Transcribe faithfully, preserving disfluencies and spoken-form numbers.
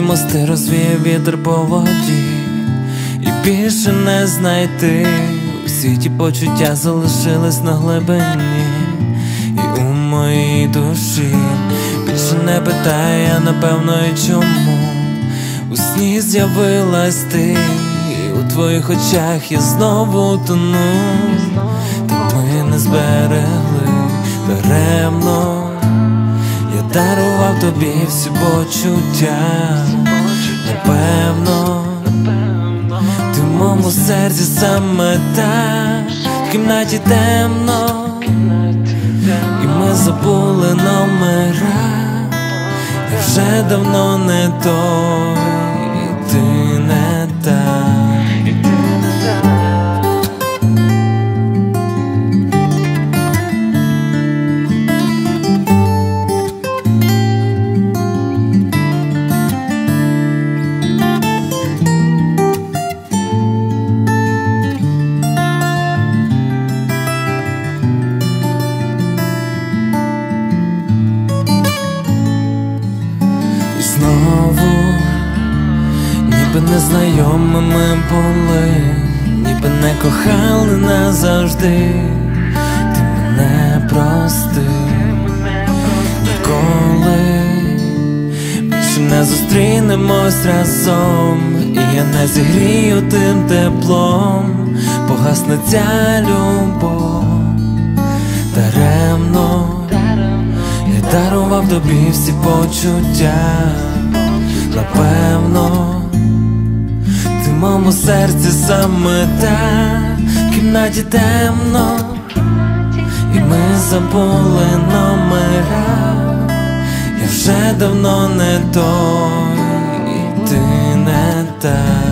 мости розвіє вітер по воді, і більше не знайти. Усі ті почуття залишились на глибині, і у моїй душі більше не питає я, напевно, і чому. У сні з'явилась ти, і у твоїх очах я знову тону. Та ми не зберегли даремно. Я дарував тобі всі почуття. Напевно, ти в моєму серці саме та. В кімнаті темно, і ми забули номера. Я вже давно не той, і ти не та. Знову, ніби незнайомими були, ніби не кохали назавжди. Ти мене прости, ніколи більше не зустрінемось разом, і я не зігрію тим теплом. Погасне ця любов даремно. Я дарував тобі всі почуття. Напевно, ти в моєму серці саме та. В кімнаті темно, і ми забули номера. Я вже давно не той, і ти не та.